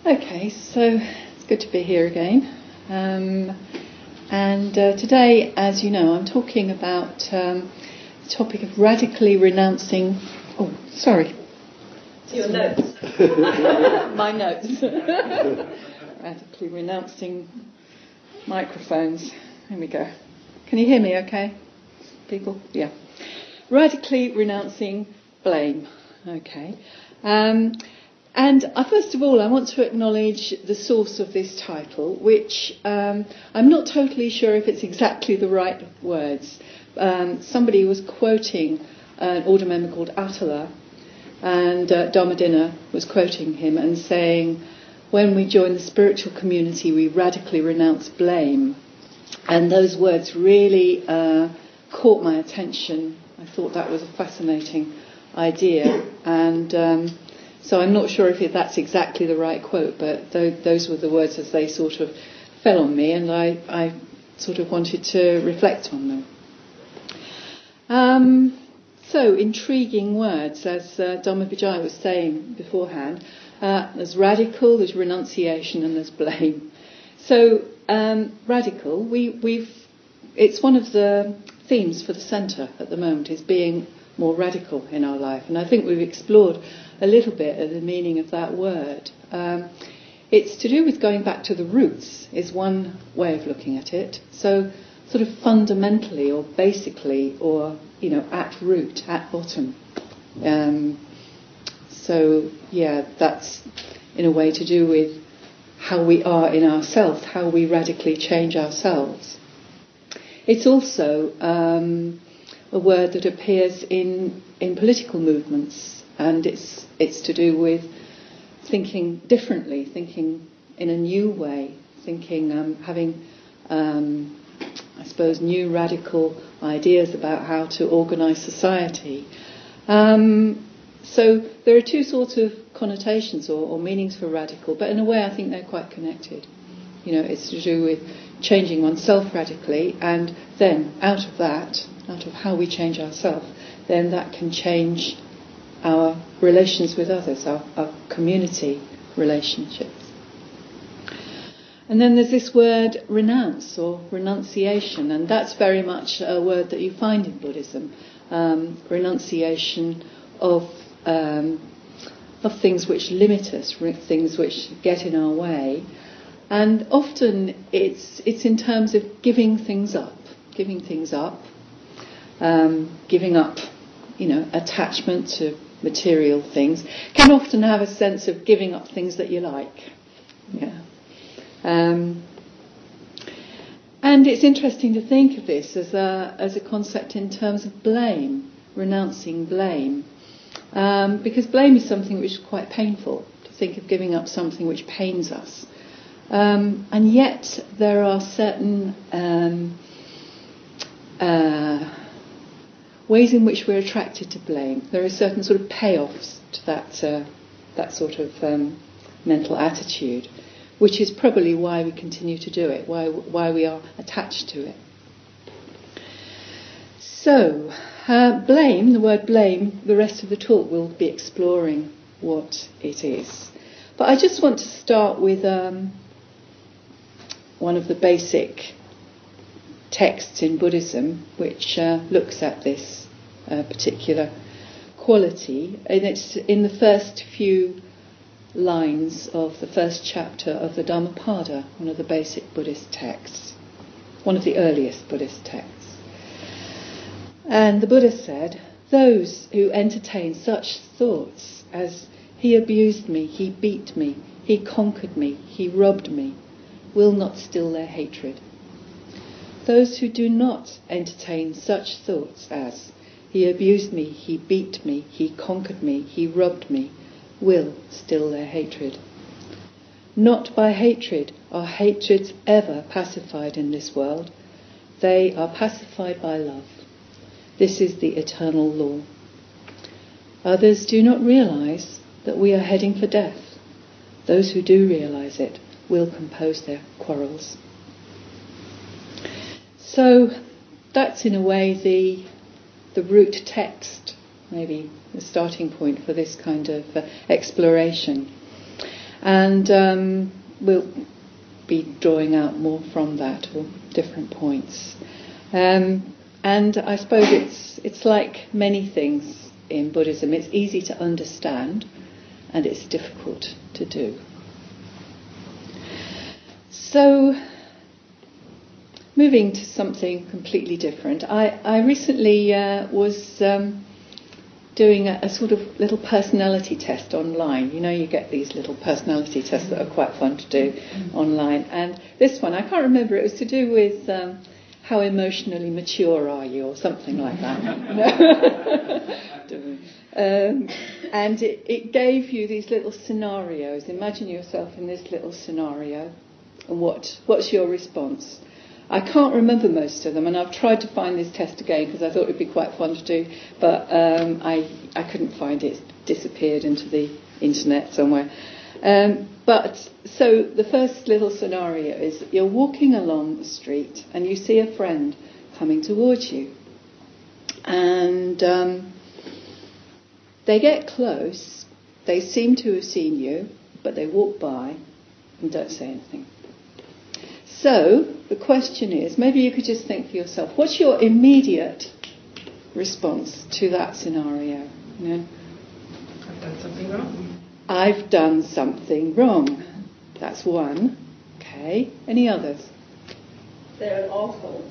Okay, so it's good to be here again. Today, as you know, I'm talking about the topic of radically renouncing... Oh, sorry. Your notes. My notes. Radically renouncing microphones. Here we go. Can you hear me okay, people? Yeah. Radically renouncing blame. Okay. And first of all, I want to acknowledge the source of this title, which I'm not totally sure if it's exactly the right words. Somebody was quoting an order member called Attila, and Dharmadinna was quoting him and saying, when we join the spiritual community, we radically renounce blame. And those words really caught my attention. I thought that was a fascinating idea. And so I'm not sure if that's exactly the right quote, but those were the words as they sort of fell on me, and I sort of wanted to reflect on them. So, intriguing words, as Dhamma was saying beforehand. There's radical, there's renunciation, and there's blame. So, radical, it's one of the themes for the centre at the moment, is being more radical in our life. And I think we've explored a little bit of the meaning of that word. It's to do with going back to the roots, is one way of looking at it. So, sort of fundamentally or basically or, at root, at bottom. That's in a way to do with how we are in ourselves, how we radically change ourselves. It's also a word that appears in political movements, and it's to do with thinking differently, thinking in a new way, thinking, having, I suppose, new radical ideas about how to organise society. So there are two sorts of connotations or meanings for radical, but in a way I think they're quite connected. It's to do with changing oneself radically, and then out of how we change ourselves, then that can change our relations with others, our community relationships. And then there's this word renounce or renunciation, and that's very much a word that you find in Buddhism. Renunciation of things which limit us, things which get in our way. And often it's in terms of giving things up, giving up, attachment to material things. Can often have a sense of giving up things that you like. Yeah. And it's interesting to think of this as a concept in terms of blame, renouncing blame, because blame is something which is quite painful. To think of giving up something which pains us. And yet there are certain ways in which we're attracted to blame. There are certain sort of payoffs to that sort of mental attitude, which is probably why we continue to do it, why we are attached to it. So, blame, the word blame, the rest of the talk will be exploring what it is. But I just want to start with one of the basic texts in Buddhism which looks at this particular quality, and it's in the first few lines of the first chapter of the Dhammapada, one of the basic Buddhist texts, one of the earliest Buddhist texts. And the Buddha said, "Those who entertain such thoughts as he abused me, he beat me, he conquered me, he robbed me, will not still their hatred. Those who do not entertain such thoughts as he abused me, he beat me, he conquered me, he robbed me, will still their hatred. Not by hatred are hatreds ever pacified in this world. They are pacified by love. This is the eternal law. Others do not realise that we are heading for death. Those who do realise it will compose their quarrels." So that's in a way the root text, maybe the starting point for this kind of exploration. And we'll be drawing out more from that, or different points. And I suppose it's like many things in Buddhism. It's easy to understand, and it's difficult to do. So, moving to something completely different. I recently was doing a sort of little personality test online. You know, you get these little personality tests that are quite fun to do online. And this one, I can't remember, it was to do with how emotionally mature are you, or something like that. And it gave you these little scenarios. Imagine yourself in this little scenario, and what's your response? I can't remember most of them, and I've tried to find this test again because I thought it would be quite fun to do, but I couldn't find it. It's disappeared into the internet somewhere. But so the first little scenario is you're walking along the street and you see a friend coming towards you, and they get close. They seem to have seen you, but they walk by and don't say anything. So the question is, maybe you could just think for yourself, what's your immediate response to that scenario? You know? I've done something wrong. I've done something wrong. That's one. Okay. Any others? They're an awful.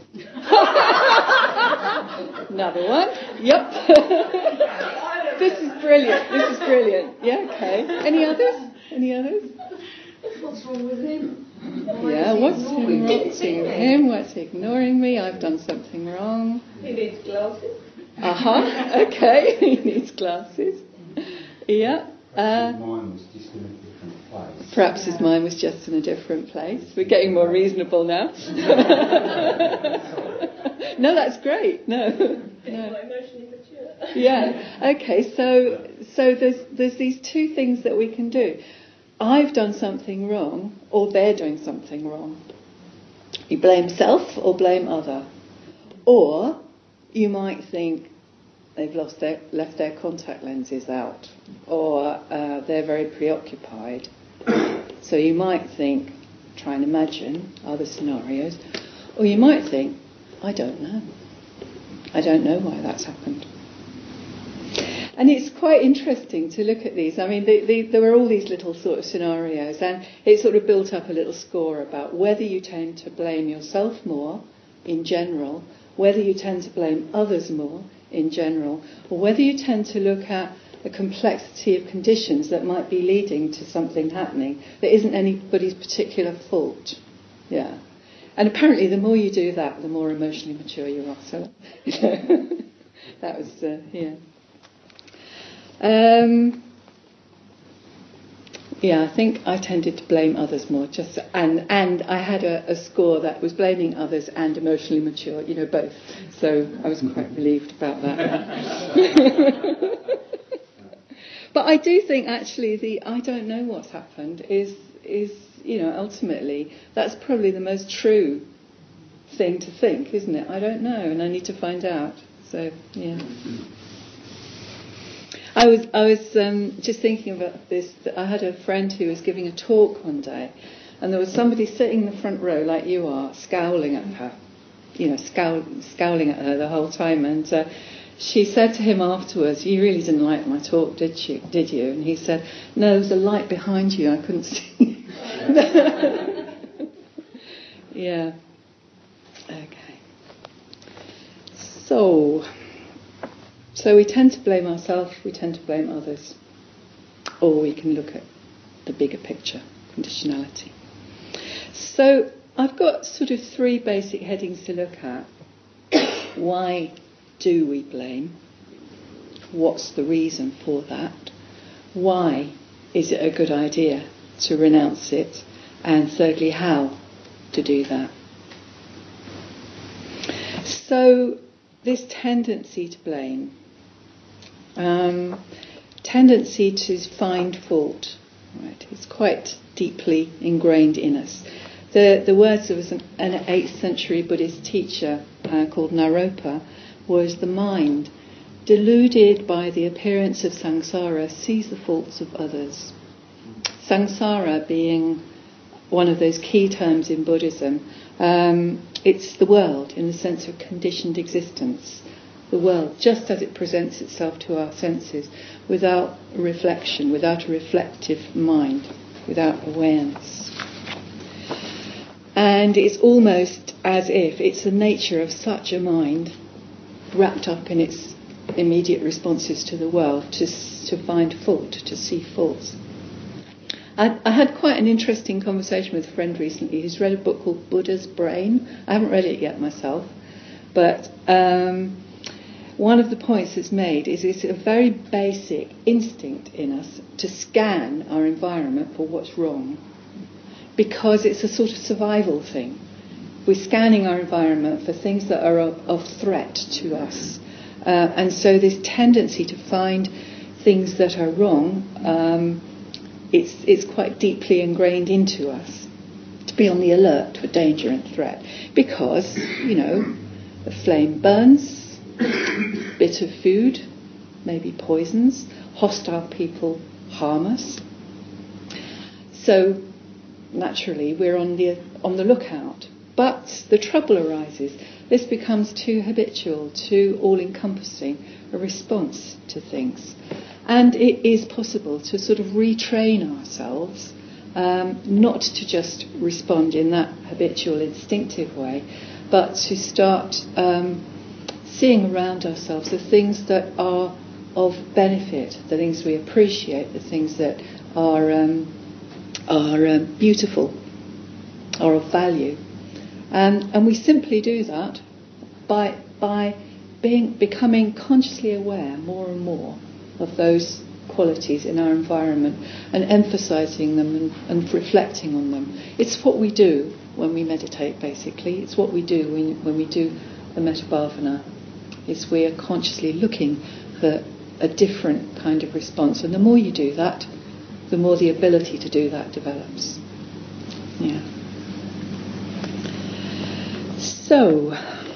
Another one. Yep. This is brilliant. Yeah, okay. Any others? What's wrong with him? What's wrong with him? What's ignoring me? I've done something wrong. He needs glasses. Okay. He needs glasses. Yeah. Mine was just in a different place. Perhaps his mind was just in a different place. We're getting more reasonable now. No, that's great. No. Emotionally mature. Yeah. Okay. So there's these two things that we can do. I've done something wrong, or they're doing something wrong. You blame self or blame other. Or you might think they've left their contact lenses out, or they're very preoccupied. So you might think, try and imagine other scenarios, or you might think, I don't know why that's happened. And it's quite interesting to look at these. I mean, there were all these little sort of scenarios, and it sort of built up a little score about whether you tend to blame yourself more in general, whether you tend to blame others more in general, or whether you tend to look at the complexity of conditions that might be leading to something happening that isn't anybody's particular fault. Yeah. And apparently the more you do that, the more emotionally mature you are. So, that was, yeah. I think I tended to blame others more. And I had a score that was blaming others and emotionally mature, both. So I was quite relieved about that. But I do think actually the I don't know what's happened is ultimately that's probably the most true thing to think, isn't it? I don't know, and I need to find out. So yeah. I was just thinking about this. That I had a friend who was giving a talk one day, and there was somebody sitting in the front row, like you are, scowling at her, scowling at her the whole time. And she said to him afterwards, "You really didn't like my talk, did you? And he said, "No, there was a light behind you. I couldn't see." Yeah. Okay. So we tend to blame ourselves, we tend to blame others, or we can look at the bigger picture, conditionality. So I've got sort of three basic headings to look at. Why do we blame? What's the reason for that? Why is it a good idea to renounce it? And thirdly, how to do that? So this tendency to blame, tendency to find fault, right? It's quite deeply ingrained in us. The words of an 8th century Buddhist teacher called Naropa was the mind, deluded by the appearance of samsara, sees the faults of others. Samsara being one of those key terms in Buddhism. It's the world in the sense of conditioned existence. The world, just as it presents itself to our senses, without reflection, without a reflective mind, without awareness. And it's almost as if it's the nature of such a mind, wrapped up in its immediate responses to the world, to find fault, to see faults. I had quite an interesting conversation with a friend recently who's read a book called Buddha's Brain. I haven't read it yet myself, but one of the points that's made is it's a very basic instinct in us to scan our environment for what's wrong, because it's a sort of survival thing. We're scanning our environment for things that are of threat to us. And so this tendency to find things that are wrong, it's quite deeply ingrained into us, to be on the alert for danger and threat. Because, a flame burns, bit of food, maybe poisons, hostile people harm us. So, naturally, we're on the lookout. But the trouble arises. This becomes too habitual, too all-encompassing a response to things. And it is possible to sort of retrain ourselves, not to just respond in that habitual, instinctive way, but to start seeing around ourselves the things that are of benefit, the things we appreciate, the things that are beautiful, are of value. And we simply do that by becoming consciously aware more and more of those qualities in our environment and emphasising them and reflecting on them. It's what we do when we meditate, basically. It's what we do when we do the Metta-bhavana. We are consciously looking for a different kind of response. And the more you do that, the more the ability to do that develops. Yeah. So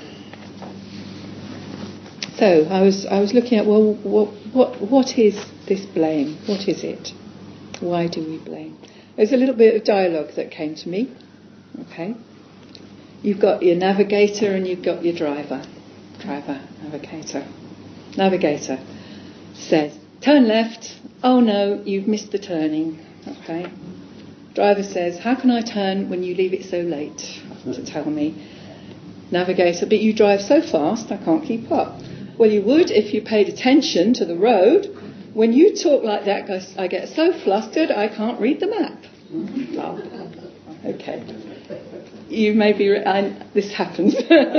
I was looking at, well, what is this blame? What is it? Why do we blame? There's a little bit of dialogue that came to me. Okay, you've got your navigator and you've got your driver. Navigator. Navigator says, turn left. Oh no, you've missed the turning. Okay. Driver says, how can I turn when you leave it so late to tell me? Navigator, but you drive so fast I can't keep up. Well, you would if you paid attention to the road. When you talk like that, I get so flustered I can't read the map. Oh, okay. You may be... this happens.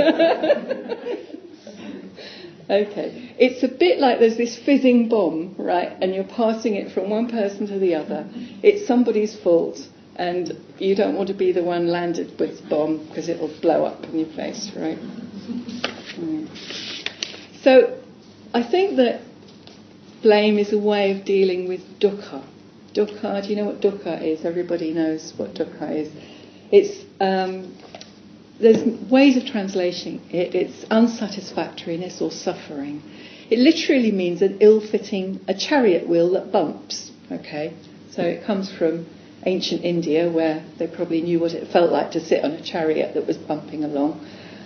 Okay. It's a bit like there's this fizzing bomb, right? And you're passing it from one person to the other. It's somebody's fault. And you don't want to be the one landed with the bomb because it'll blow up in your face, right? So I think that blame is a way of dealing with dukkha. Dukkha, do you know what dukkha is? Everybody knows what dukkha is. It's there's ways of translating it. It's unsatisfactoriness or suffering. It literally means an ill-fitting, a chariot wheel that bumps. Okay, so it comes from ancient India, where they probably knew what it felt like to sit on a chariot that was bumping along.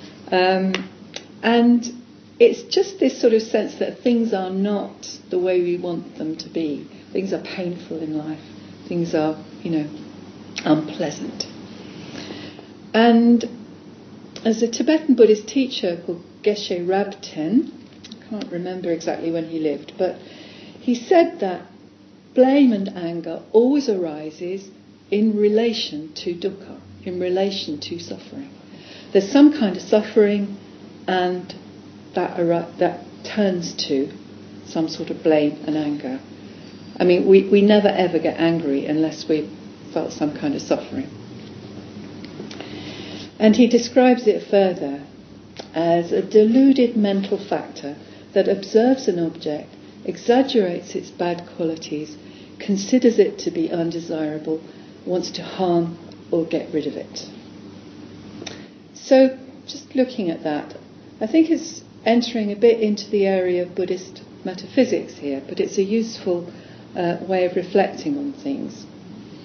And it's just this sort of sense that things are not the way we want them to be. Things are painful in life. Things are, unpleasant. And as a Tibetan Buddhist teacher called Geshe Rabten, I can't remember exactly when he lived, but he said that blame and anger always arises in relation to dukkha, in relation to suffering. There's some kind of suffering, and that turns to some sort of blame and anger. I mean, we never ever get angry unless we felt some kind of suffering. And he describes it further as a deluded mental factor that observes an object, exaggerates its bad qualities, considers it to be undesirable, wants to harm or get rid of it. So, just looking at that, I think it's entering a bit into the area of Buddhist metaphysics here, but it's a useful way of reflecting on things.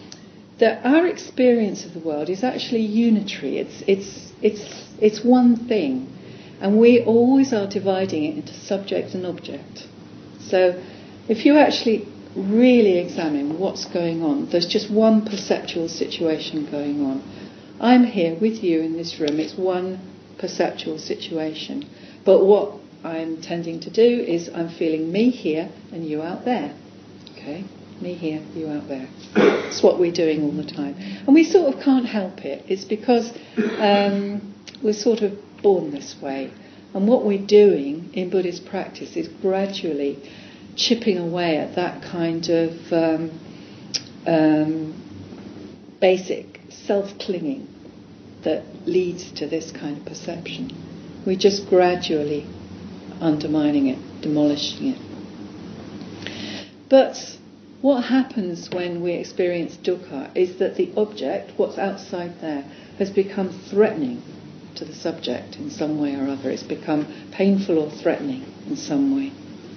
that our experience of the world is actually unitary. It's one thing, and we always are dividing it into subject and object. So if you actually really examine what's going on, there's just one perceptual situation going on. I'm here with you in this room, it's one perceptual situation. But what I'm tending to do is I'm feeling me here and you out there. Okay? Me here, you out there. It's what we're doing all the time. And we sort of can't help it. It's because we're sort of born this way. And what we're doing in Buddhist practice is gradually chipping away at that kind of basic self-clinging that leads to this kind of perception. We're just gradually undermining it, demolishing it. But what happens when we experience dukkha is that the object, what's outside there, has become threatening to the subject in some way or other. It's become painful or threatening in some way.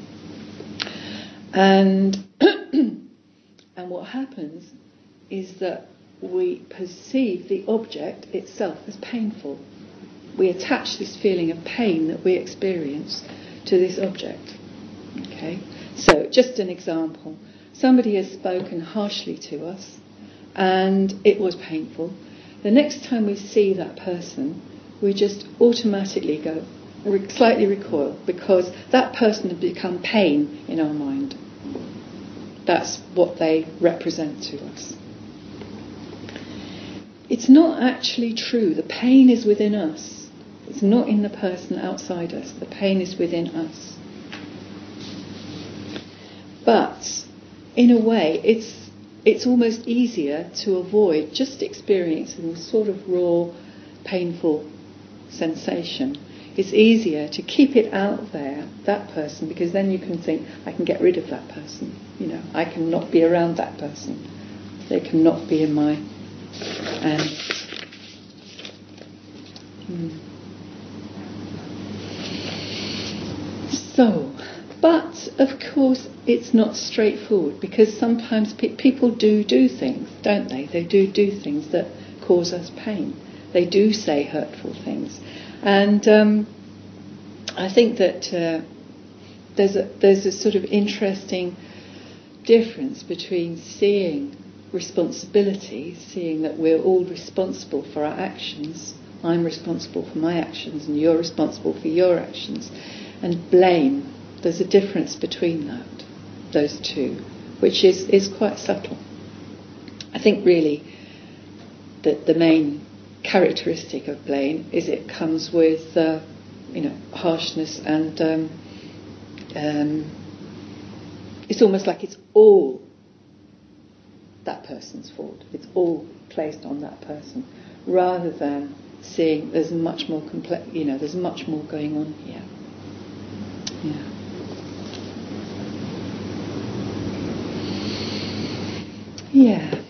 And and what happens is that we perceive the object itself as painful. We attach this feeling of pain that we experience to this object. Okay? So, just an example. Somebody has spoken harshly to us and it was painful. The next time we see that person, we just automatically go, slightly recoil, because that person has become pain in our mind. That's what they represent to us. It's not actually true. The pain is within us. It's not in the person outside us. The pain is within us. But in a way, it's almost easier to avoid just experiencing the sort of raw, painful sensation. It's easier to keep it out there, that person, because then you can think, I can get rid of that person. You know, I can not be around that person. They can not be in my... So, but of course it's not straightforward, because sometimes people do things, don't they? They do things that cause us pain. They do say hurtful things. And I think that there's a sort of interesting difference between seeing responsibility, seeing that we're all responsible for our actions. I'm responsible for my actions and you're responsible for your actions. And blame. There's a difference between those two, which is quite subtle. I think really that the main characteristic of blame is it comes with harshness, and it's almost like it's all that person's fault. It's all placed on that person, rather than seeing there's much more complex. There's much more going on here. Yeah. Yeah.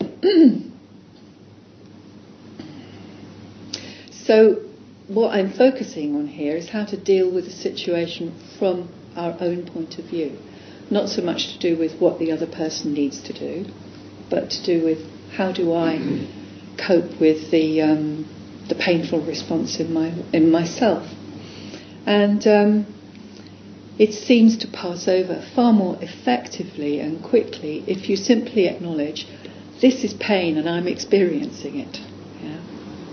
So what I'm focusing on here is how to deal with the situation from our own point of view. Not so much to do with what the other person needs to do, but to do with how do I cope with the painful response in myself. And it seems to pass over far more effectively and quickly if you simply acknowledge, this is pain and I'm experiencing it. Yeah.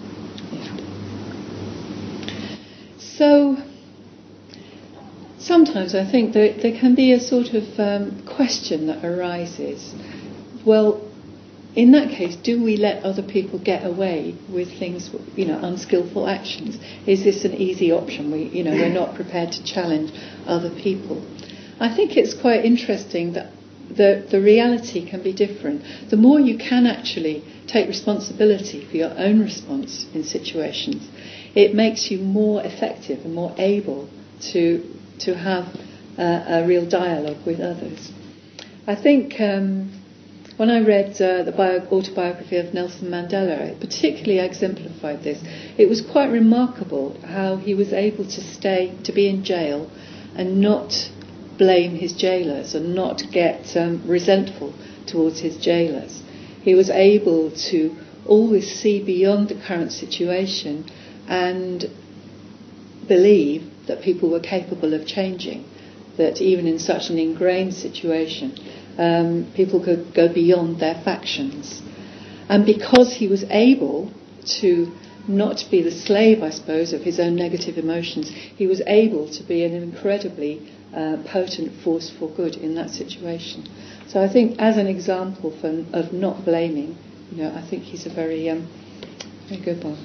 So sometimes I think there can be a sort of question that arises. Well, in that case, do we let other people get away with things, unskillful actions? Is this an easy option? We're not prepared to challenge other people. I think it's quite interesting that the reality can be different. The more you can actually take responsibility for your own response in situations, it makes you more effective and more able to have a real dialogue with others. I think when I read the autobiography of Nelson Mandela, it particularly exemplified this. It was quite remarkable how he was able to be in jail and not blame his jailers and not get resentful towards his jailers. He was able to always see beyond the current situation and believe that people were capable of changing, that even in such an ingrained situation, people could go beyond their factions. And because he was able to not be the slave, I suppose, of his own negative emotions, he was able to be an incredibly potent force for good in that situation. So I think, as an example of not blaming, I think he's a very good one.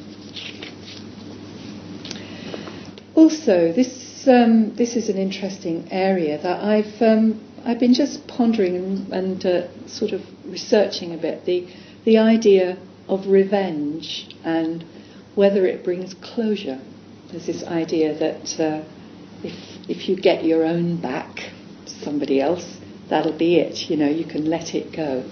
Also, this is an interesting area that I've been just pondering and sort of researching a bit. The idea of revenge and whether it brings closure. There's this idea that if you get your own back, somebody else, that'll be it. You can let it go.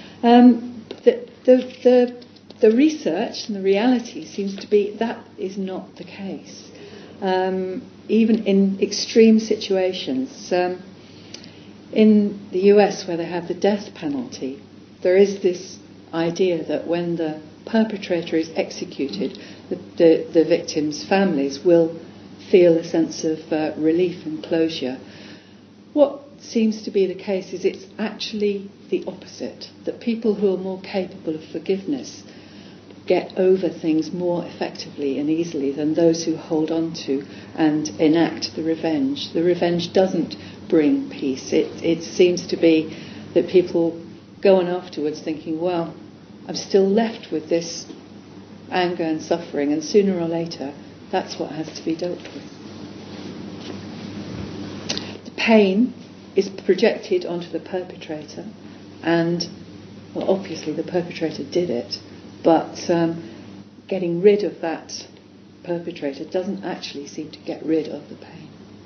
The research and the reality seems to be that is not the case. Even in extreme situations, in the US where they have the death penalty, there is this idea that when the perpetrator is executed, the victims' families will feel a sense of relief and closure. What seems to be the case is it's actually the opposite, that people who are more capable of forgiveness get over things more effectively and easily than those who hold on to and enact the revenge. The revenge doesn't bring peace. It seems to be that people go on afterwards thinking, well, I'm still left with this anger and suffering, and sooner or later that's what has to be dealt with. The pain is projected onto the perpetrator, and well, obviously the perpetrator did it, but getting rid of that perpetrator doesn't actually seem to get rid of the pain.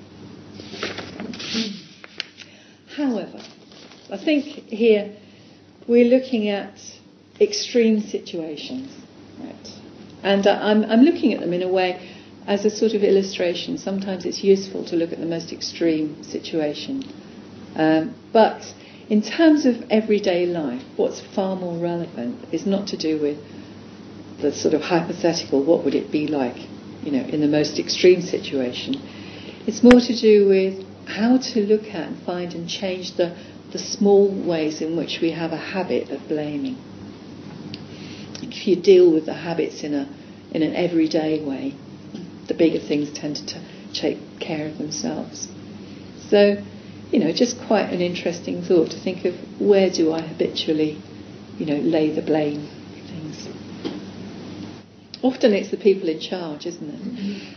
However, I think here we're looking at extreme situations, right? And I'm looking at them in a way as a sort of illustration. Sometimes it's useful to look at the most extreme situation. But in terms of everyday life, what's far more relevant is not to do with the sort of hypothetical, what would it be like, in the most extreme situation. It's more to do with how to look at and find and change the small ways in which we have a habit of blaming. If you deal with the habits in an everyday way, the bigger things tend to take care of themselves. So, just quite an interesting thought to think of, where do I habitually, lay the blame for things. Often it's the people in charge, isn't it?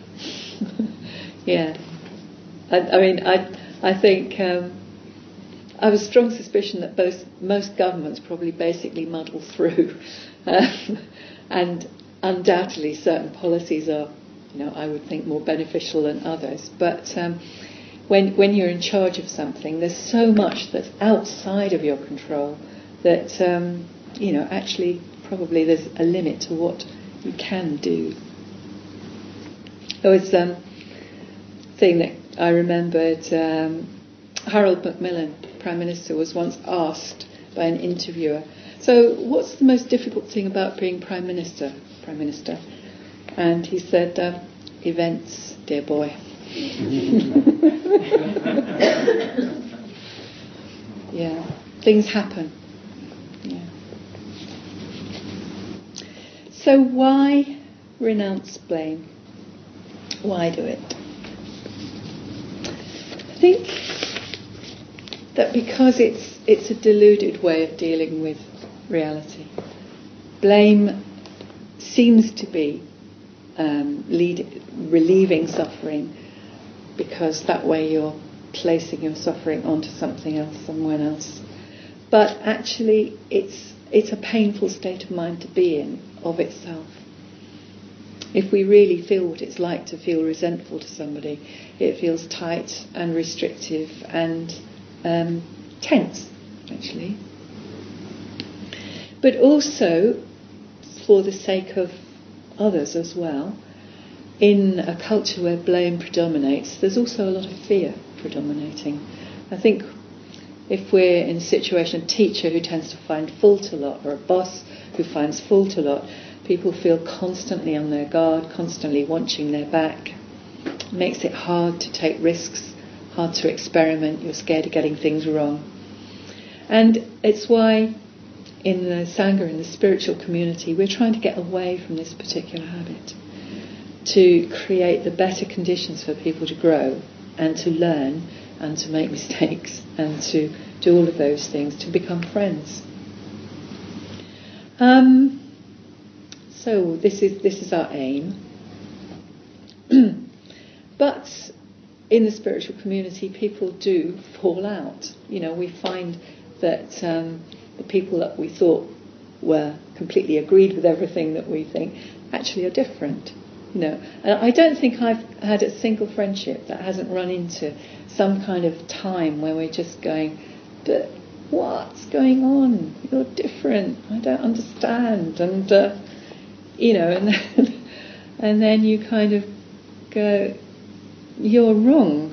Yeah. I think I have a strong suspicion that most governments probably basically muddle through, and undoubtedly certain policies are, I would think, more beneficial than others. But when you're in charge of something, there's so much that's outside of your control that actually probably there's a limit to what you can do. There was a thing that I remembered. Harold Macmillan, Prime Minister, was once asked by an interviewer, so what's the most difficult thing about being Prime Minister? And he said, events, dear boy. Yeah, things happen. Yeah. So why renounce blame? Why do it? I think that because it's a deluded way of dealing with reality. Blame seems to be relieving suffering, because that way you're placing your suffering onto something else, someone else. But actually it's a painful state of mind to be in of itself. If we really feel what it's like to feel resentful to somebody, it feels tight and restrictive and tense, actually. But also, for the sake of others as well, in a culture where blame predominates, there's also a lot of fear predominating. I think if we're in a situation, a teacher who tends to find fault a lot, or a boss who finds fault a lot, people feel constantly on their guard, constantly watching their back. It makes it hard to take risks, hard to experiment. You're scared of getting things wrong. And it's why in the Sangha, in the spiritual community, we're trying to get away from this particular habit, to create the better conditions for people to grow and to learn and to make mistakes and to do all of those things, to become friends. So this is our aim. But in the spiritual community, people do fall out. We find that the people that we thought were completely agreed with everything that we think actually are different. And I don't think I've had a single friendship that hasn't run into some kind of time where we're just going, but what's going on? You're different. I don't understand. And and then you kind of go, you're wrong.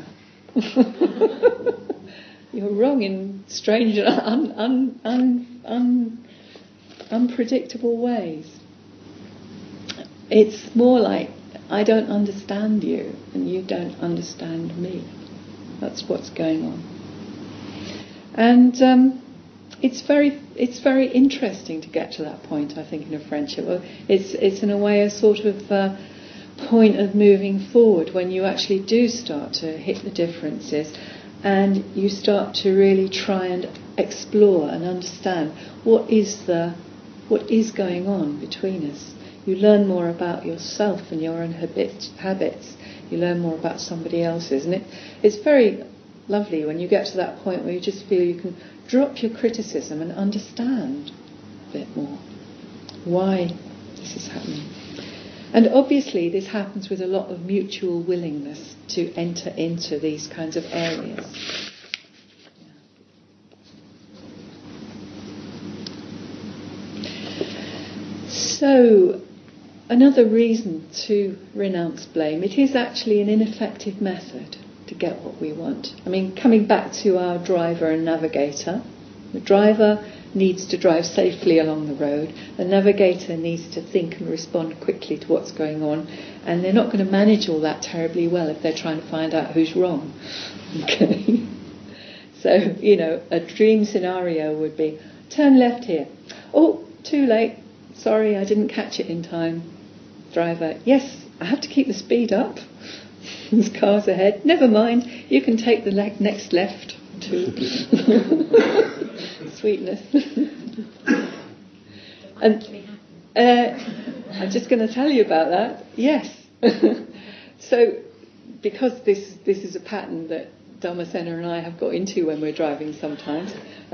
You're wrong in strange and unpredictable ways. It's more like, I don't understand you and you don't understand me. That's what's going on. And it's very interesting to get to that point, I think, in a friendship. It's in a way a sort of point of moving forward, when you actually do start to hit the differences and you start to really try and explore and understand what is going on between us. You learn more about yourself and your own habits. You learn more about somebody else's. And it's very lovely when you get to that point where you just feel you can drop your criticism and understand a bit more why this is happening. And obviously this happens with a lot of mutual willingness to enter into these kinds of areas. So, another reason to renounce blame, it is actually an ineffective method to get what we want. I mean, coming back to our driver and navigator, the driver needs to drive safely along the road, the navigator needs to think and respond quickly to what's going on, and they're not going to manage all that terribly well if they're trying to find out who's wrong. Okay? So, a dream scenario would be, turn left here. Oh, too late. Sorry, I didn't catch it in time. Driver, yes, I have to keep the speed up. There's cars ahead. Never mind, you can take the next left to sweetness. And I'm just going to tell you about that. Yes. So, because this is a pattern that Dharmasena and I have got into when we're driving sometimes,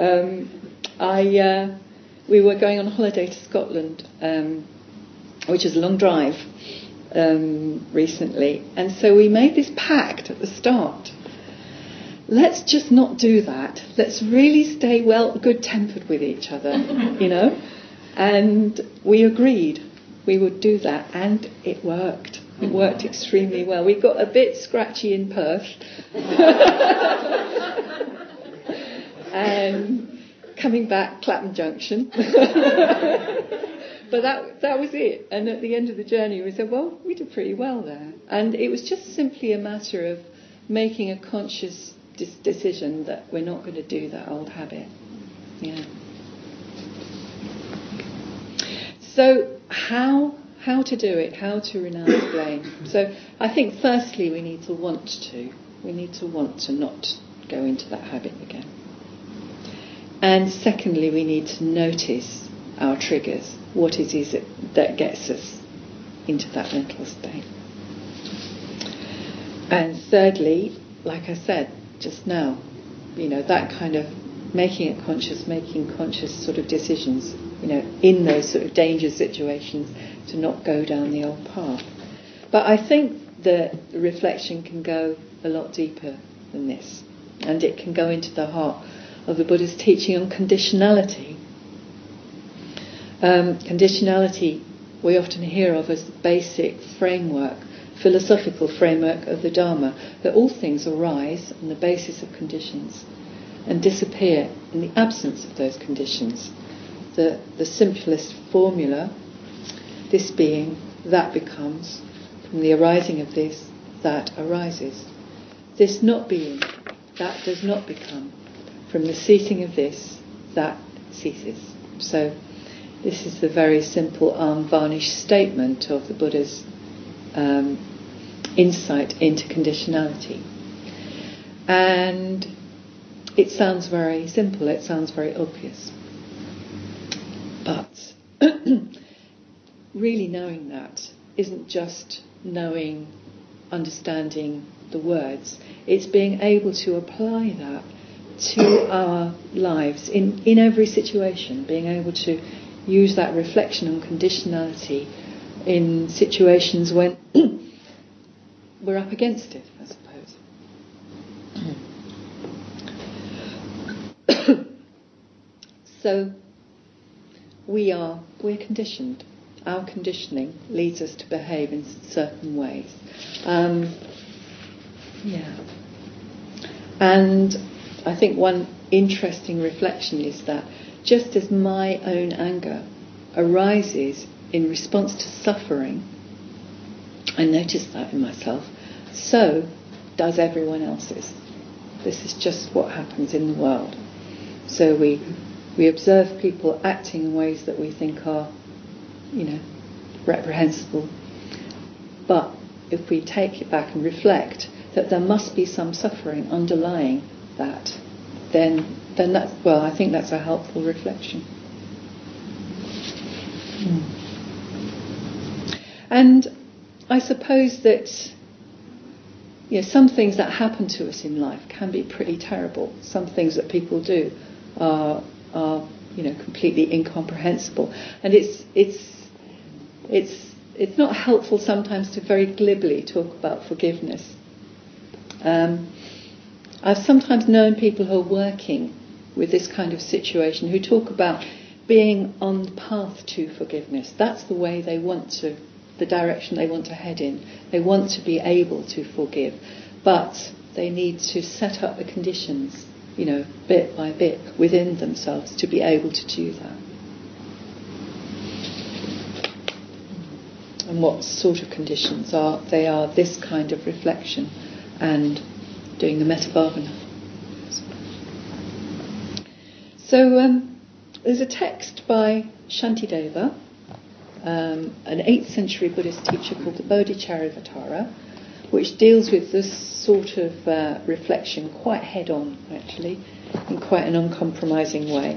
we were going on holiday to Scotland, which is a long drive, recently, and so we made this pact at the start. Let's just not do that. Let's really stay good-tempered with each other, And we agreed we would do that, and it worked. It worked extremely well. We got a bit scratchy in Perth. And coming back, Clapham Junction. But that was it. And at the end of the journey, we said, well, we did pretty well there. And it was just simply a matter of making a conscious decision that we're not going to do that old habit. Yeah. So how to do it? How to renounce blame? So I think firstly we need to want to. We need to want to not go into that habit again. And secondly, we need to notice our triggers. What it is that gets us into that mental state. And thirdly, like I said just now, that kind of making conscious sort of decisions, in those sort of danger situations to not go down the old path. But I think the reflection can go a lot deeper than this. And it can go into the heart of the Buddha's teaching on conditionality. Conditionality we often hear of as the basic framework, philosophical framework of the Dharma, that all things arise on the basis of conditions. and disappear in the absence of those conditions. The simplest formula, this being, that becomes, from the arising of this, that arises. This not being, that does not become. From the ceasing of this, that ceases. So this is the very simple unvarnished statement of the Buddha's insight into conditionality. And it sounds very simple, it sounds very obvious. But really knowing that isn't just knowing, understanding the words. It's being able to apply that to our lives in every situation, being able to use that reflection on conditionality in situations when we're up against it, I suppose. So we're conditioned. Our conditioning leads us to behave in certain ways. And I think one interesting reflection is that just as my own anger arises in response to suffering, I notice that in myself, so does everyone else's. This is just what happens in the world. So we observe people acting in ways that we think are, reprehensible. But if we take it back and reflect that there must be some suffering underlying that, then that's, I think that's a helpful reflection. And I suppose that some things that happen to us in life can be pretty terrible. Some things that people do are completely incomprehensible, and it's not helpful sometimes to very glibly talk about forgiveness. I've sometimes known people who are working with this kind of situation who talk about being on the path to forgiveness. That's the way they want to, the direction they want to head in. They want to be able to forgive, but they need to set up the conditions, bit by bit within themselves to be able to do that. And what sort of conditions are? They are this kind of reflection and doing the Metavāvana. So there's a text by Shantideva, an 8th century Buddhist teacher called the Bodhicharyavatara, which deals with this sort of reflection quite head on, actually, in quite an uncompromising way.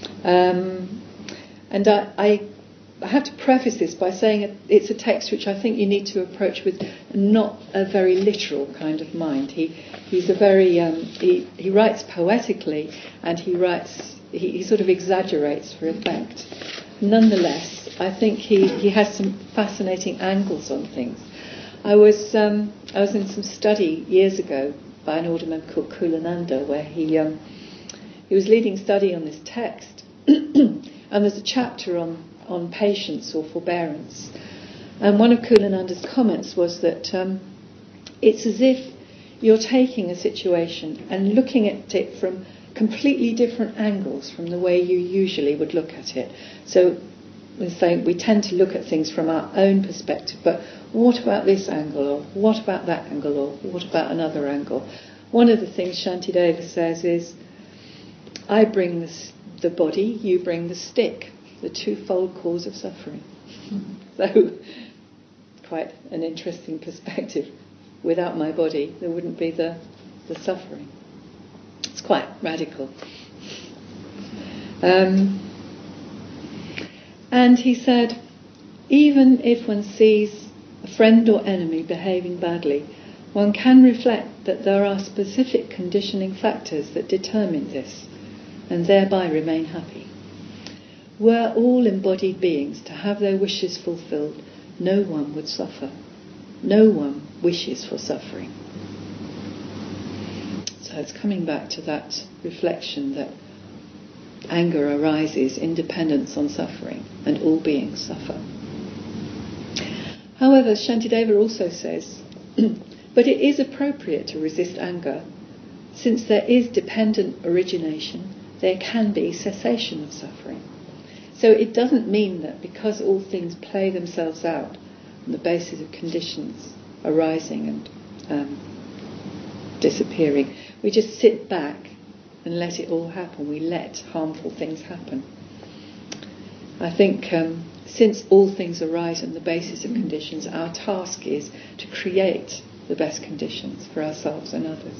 And I have to preface this by saying it's a text which I think you need to approach with not a very literal kind of mind. He's a very he writes poetically, and he sort of exaggerates for effect. Nonetheless, I think he has some fascinating angles on things. I was in some study years ago by an order member called Kulananda, where he was leading study on this text, and there's a chapter on patience or forbearance. And one of Kulananda's comments was that it's as if you're taking a situation and looking at it from completely different angles from the way you usually would look at it. So we tend to look at things from our own perspective, but what about this angle, or what about that angle, or what about another angle? One of the things Shantideva says is, I bring the body, you bring the stick, the twofold cause of suffering. So, quite an interesting perspective. Without my body, there wouldn't be the suffering. It's quite radical. And he said, even if one sees a friend or enemy behaving badly, one can reflect that there are specific conditioning factors that determine this, and thereby remain happy. Were all embodied beings to have their wishes fulfilled, no one would suffer. No one wishes for suffering. So it's coming back to that reflection that anger arises in dependence on suffering, and all beings suffer. However, Shantideva also says, but it is appropriate to resist anger since there is dependent origination, there can be cessation of suffering. So it doesn't mean that because all things play themselves out on the basis of conditions arising and disappearing, we just sit back and let it all happen. We let harmful things happen. I think since all things arise on the basis of conditions, our task is to create the best conditions for ourselves and others.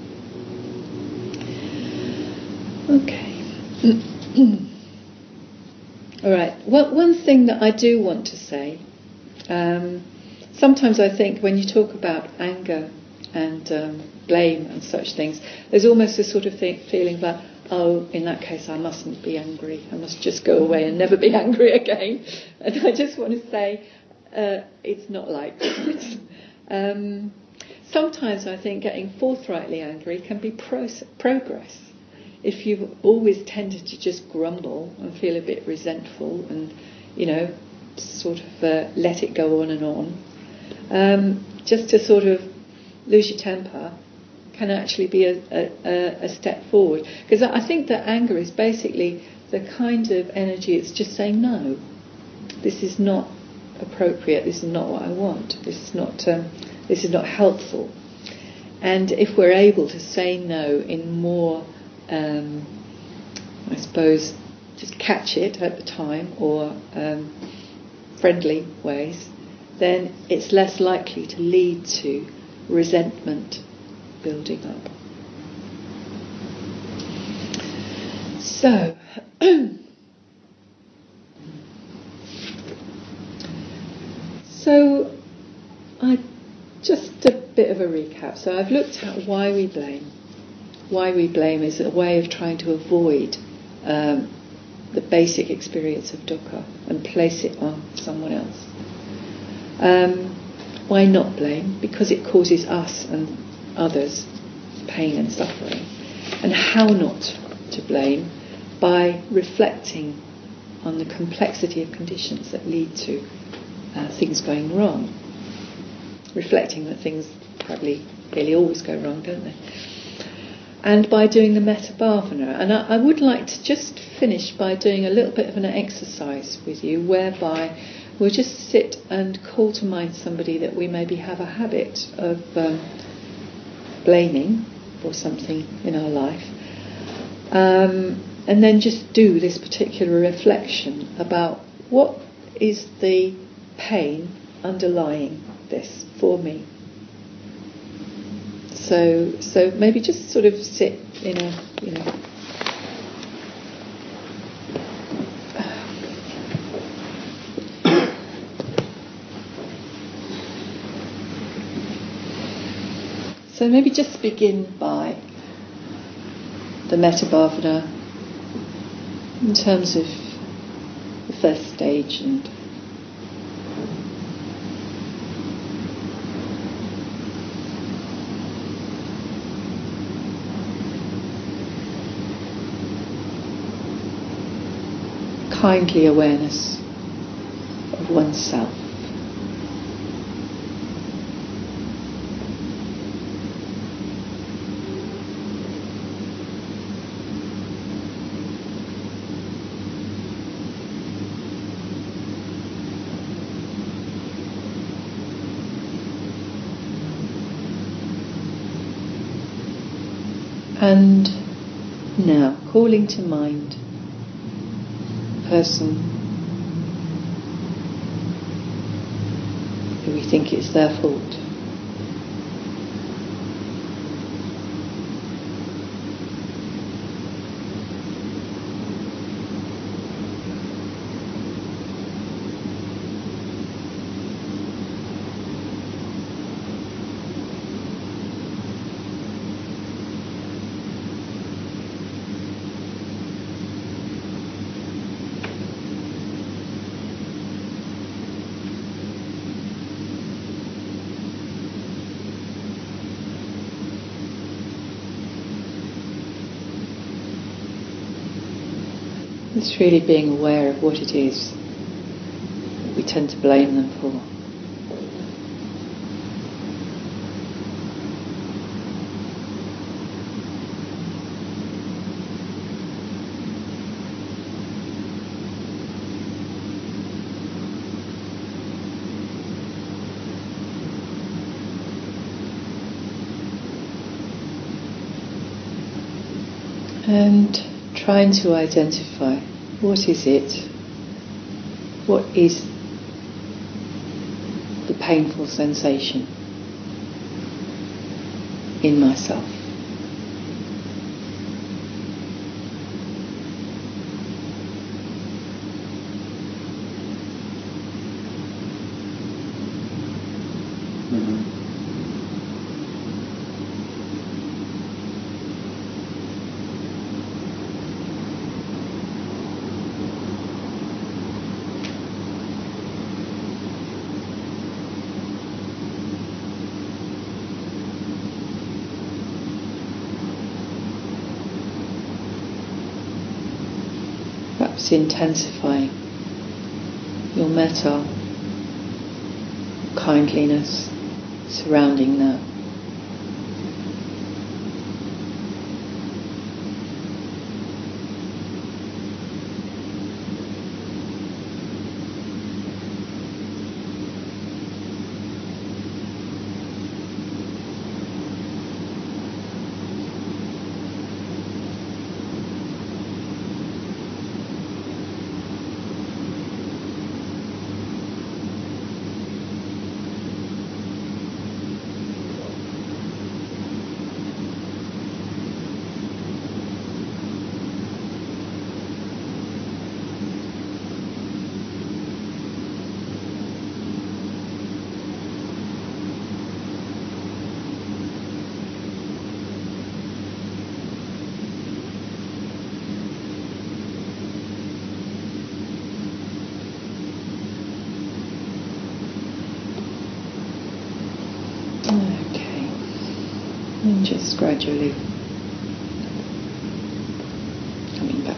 Okay. All right. One thing that I do want to say, sometimes I think when you talk about anger and blame and such things, there's almost this sort of feeling that, oh, in that case I mustn't be angry. I must just go away and never be angry again. And I just want to say, it's not like that. Sometimes I think getting forthrightly angry can be progress. If you've always tended to just grumble and feel a bit resentful and, sort of let it go on and on, just to sort of lose your temper can actually be a step forward. Because I think that anger is basically the kind of energy, it's just saying, no, this is not appropriate, this is not what I want, this is not helpful. And if we're able to say no in more, I suppose, just catch it at the time, or friendly ways, then it's less likely to lead to resentment building up. So, just a bit of a recap. So I've looked at why we blame. Why we blame is a way of trying to avoid the basic experience of dukkha and place it on someone else. Why not blame? Because it causes us and others pain and suffering. And how not to blame? By reflecting on the complexity of conditions that lead to things going wrong. Reflecting that things probably really always go wrong, don't they? And by doing the metta bhavana. And I would like to just finish by doing a little bit of an exercise with you, whereby we'll just sit and call to mind somebody that we maybe have a habit of blaming for something in our life, and then just do this particular reflection about what is the pain underlying this for me. So maybe just sort of sit in a, So maybe just begin by the metta bhavana in terms of the first stage, and kindly awareness of oneself. And now, calling to mind a person who we think it's their fault. It's really being aware of what it is that we tend to blame them for. And trying to identify, what is it? What is the painful sensation in myself? Perhaps intensifying your metta, kindliness surrounding that. Okay, and just gradually coming back.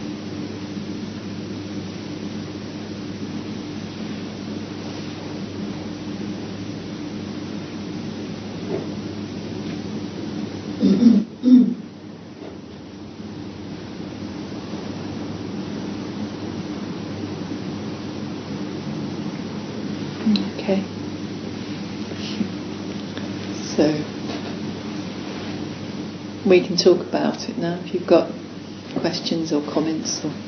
Okay. So we can talk about it now if you've got questions or comments. Or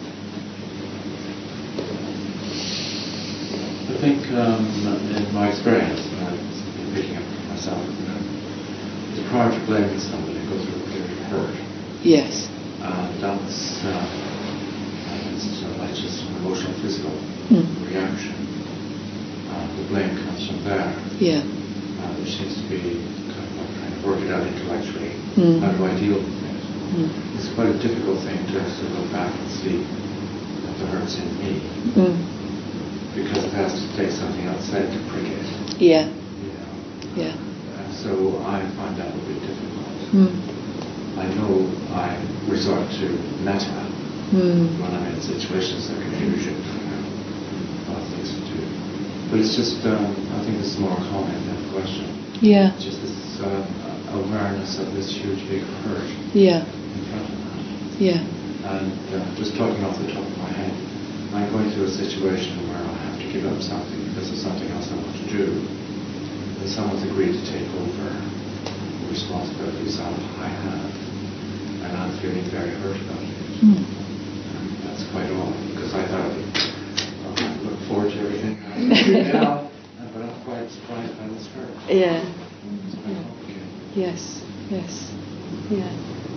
I think in my experience, when I've been picking up for myself, it's prior to blaming somebody, it goes through a period of hurt. yes. That's sort of like just an emotional, physical reaction. The blame comes from there. Yeah. Which seems to be kind of like trying to work it out intellectually. How do I deal with it? It's quite a difficult thing to go back and see that the hurt's in me. Because it has to take something outside to prick it. Yeah. You know? Yeah. So I find that a bit difficult. I know I resort to metta when I'm in situations of confusion, a lot of things to do. But it's just, I think this is more common than a question. Yeah. It's just this awareness of this huge big hurt Yeah. in front of that. Yeah. And just talking off the top of my head, I'm going through a situation where I have to give up something because of something else I want to do. And someone's agreed to take over the responsibilities I have. And I'm feeling very hurt about it. And that's quite odd, because I thought I look forward to everything I do now, but I'm quite surprised by this hurt. Yeah. It's quite complicated. Yes. Yes. Yeah.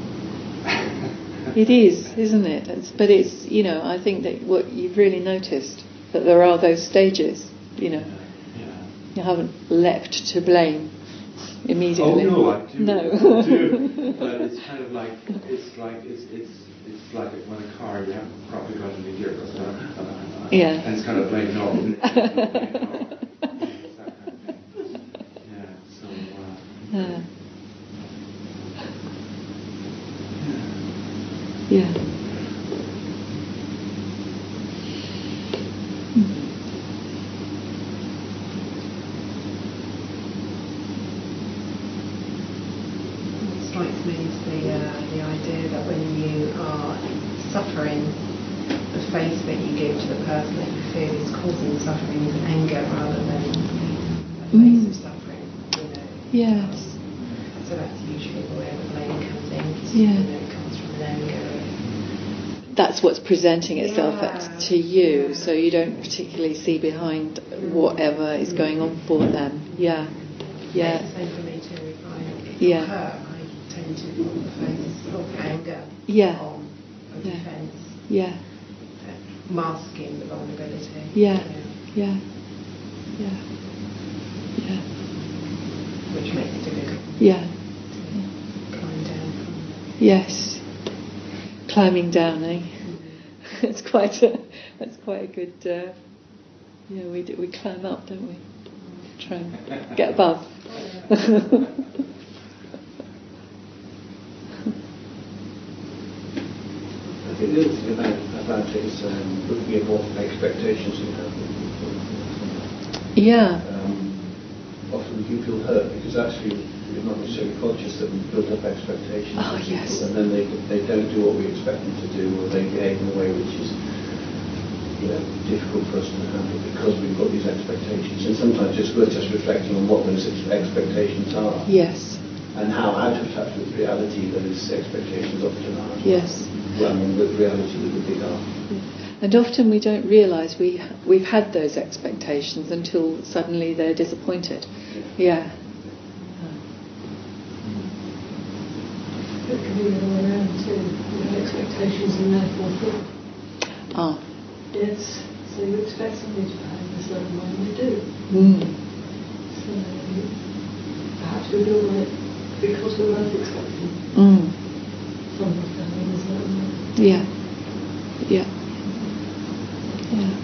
It is, isn't it? But it's, I think that what you've really noticed, that there are those stages, Yeah. You haven't leapt to blame immediately. Oh no, I do. No. I do. But it's kind of like it's like when a car you haven't properly got into gear. Yeah. And it's kind of blame no. It's that kind of thing. Yeah. So. Yeah. Strikes me as the idea that when you are suffering, the face that you give to the person that you feel is causing suffering is anger rather than a face of suffering. Yes. So that's usually where the blame comes in. Yeah. It comes from an anger that's what's presenting itself Yeah. to you, Yeah. so you don't particularly see behind whatever is going on for them. Yeah, yeah, It's the same for me too. If I Yeah. hurt, I tend to put the face of anger Yeah. on a Yeah. defence, yeah, masking the vulnerability. yeah, yeah, yeah, yeah, Which makes it difficult yeah. to climb down from. Yes, climbing down, eh? It's quite a good. We climb up, don't we? Try and get above. I think the other thing about it is looking at what expectations you have. Yeah. Often you feel hurt because actually you're not necessarily conscious that we've built up expectations Oh, of people, yes. and then they don't do what we expect them to do, or they behave in a way which is difficult for us to handle because we've got these expectations. And sometimes it's worth just reflecting on what those expectations are. Yes. And how out of touch with reality those expectations often are. Yes. Well, I mean, with reality with the big R. And often we don't realise we've had those expectations until suddenly they're disappointed. Yeah. It can be the other way around too. You have expectations and therefore thought. Ah. Yes, so you expect somebody to behave a certain way and they do. So perhaps we feel like because we're both expecting somebody to behave a certain way. Yeah. Yeah. Yeah.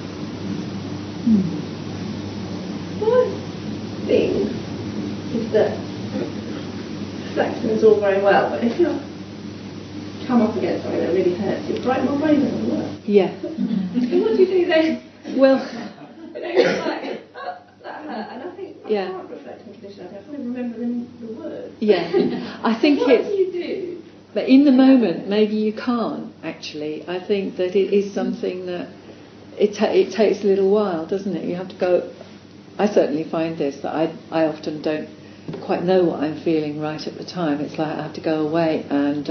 My thing is that reflection is all very well, but if you come up against something that really hurts you, my brain doesn't work. Yeah. So what do you do then? Well. It's like, that hurt, and I think I Yeah. can't reflect on condition. I can't even remember the words. Yeah. I think What it's. do you do? But in the moment, maybe you can't actually. I think that it is something that it takes a little while, doesn't it? You have to go. I certainly find this that I often don't quite know what I'm feeling right at the time. It's like I have to go away and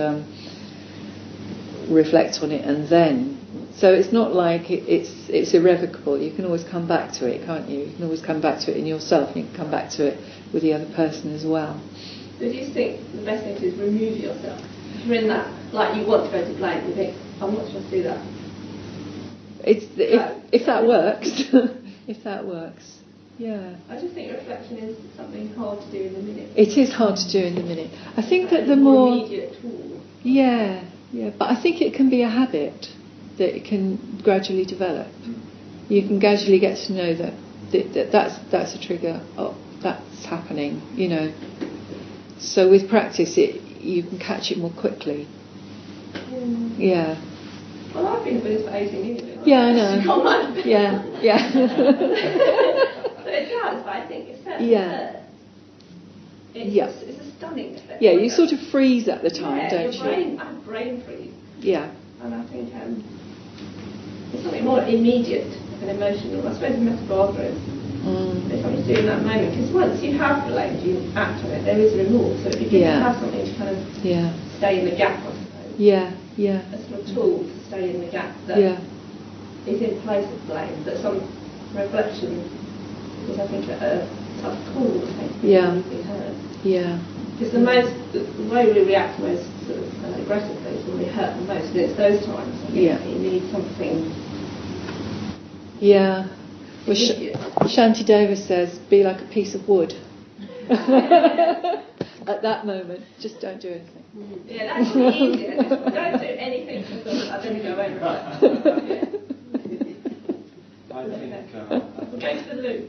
reflect on it, and then. So it's not like it's irrevocable. You can always come back to it, can't you? You can always come back to it in yourself, and you can come back to it with the other person as well. So do you think the best thing to do is remove yourself? If you're in that, like you want to go to blame, you think, I'm not supposed to do that. If that works, if that works, yeah. I just think reflection is something hard to do in the minute. It is hard to do in the minute. I think that the more more immediate tool. Yeah, but I think it can be a habit that it can gradually develop. You can gradually get to know that's a trigger. Oh, that's happening. So with practice, you can catch it more quickly. Yeah. Well, I've been Buddhist for 18 years. Yeah, I know. Come on. Yeah. So it does, but I think it's certainly it's a stunning effect. Yeah, you sort of freeze at the time, don't you? I have brain freeze. Yeah. And I think it's something more immediate and emotional. I suppose metaphor is there's something to do in that moment, because once you have blamed, you act on it, there is remorse. So it'd be good to have something to kind of stay in the gap, I suppose. Yeah. A sort of tool to stay in the gap that is in place of blame, that some reflection is, I think, a tough call to take when you've been hurt. Yeah. Because the way we react most sort of aggressively is when we hurt the most, and it's those times you need something. Yeah. Well, Shanti Deva says, be like a piece of wood. At that moment, just don't do anything. Yeah, that's really easier. Just don't do anything because I'm going to go over it. I think Go to the loo.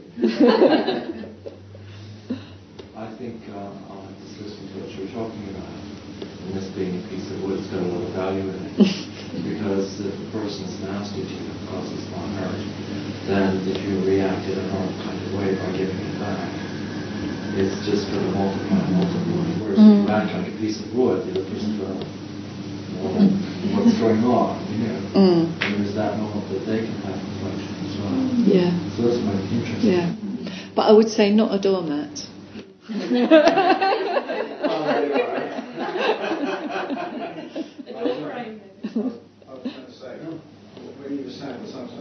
I think just listening to what you were talking about, and this being a piece of wood, it's got a lot of value in it. Because if a person's nasty to you, causes one hurt, then if you react in a normal kind of way by giving it back, it's just going to multiply. Whereas if you act like a piece of wood, the other person's going to what's going on, And there's that moment that they can have reflection as well. Yeah. So that's my interest. Yeah. But I would say not a doormat.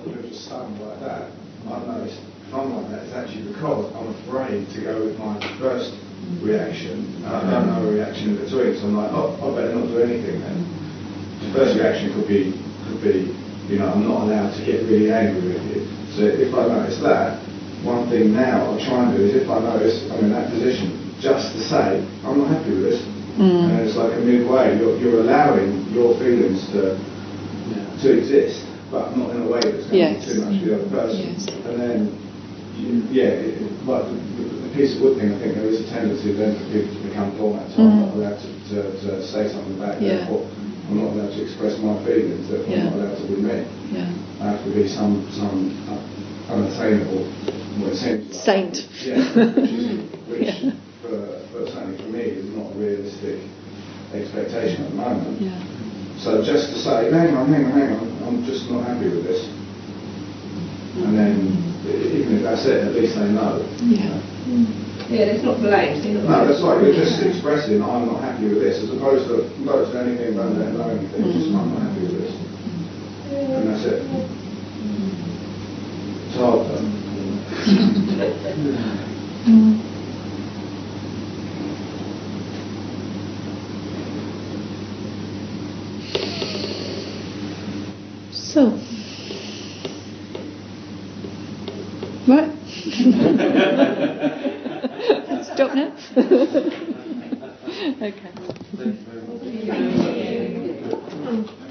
if it was something like that, I know if I'm like that, it's actually because I'm afraid to go with my first reaction. I don't know a reaction in between, so I'm like, oh, I better not do anything then. The first reaction could be, I'm not allowed to get really angry with you. So if I notice that, one thing now I'll try and do is if I notice I'm in that position, just to say, I'm not happy with this. And it's like a midway, you're allowing your feelings to exist, but not in a way that's going to be too much for the other person. Yes. And then, like the piece of wood thing, I think there is a tendency then for people to become doormats. I'm not allowed to say something back, therefore I'm not allowed to express my feelings, therefore I'm not allowed to be me. I have to be some unattainable, what it seems like. Saint. Which certainly for me is not a realistic expectation at the moment. So just to say, hang on, I'm just not happy with this. And then, even if that's it, at least they know. It's not blame. No, that's right. You're just expressing I'm not happy with this, as opposed to anything about that, no anything. Just I'm not happy with this, and that's it. It's hard though. So, right. Stop now. Okay.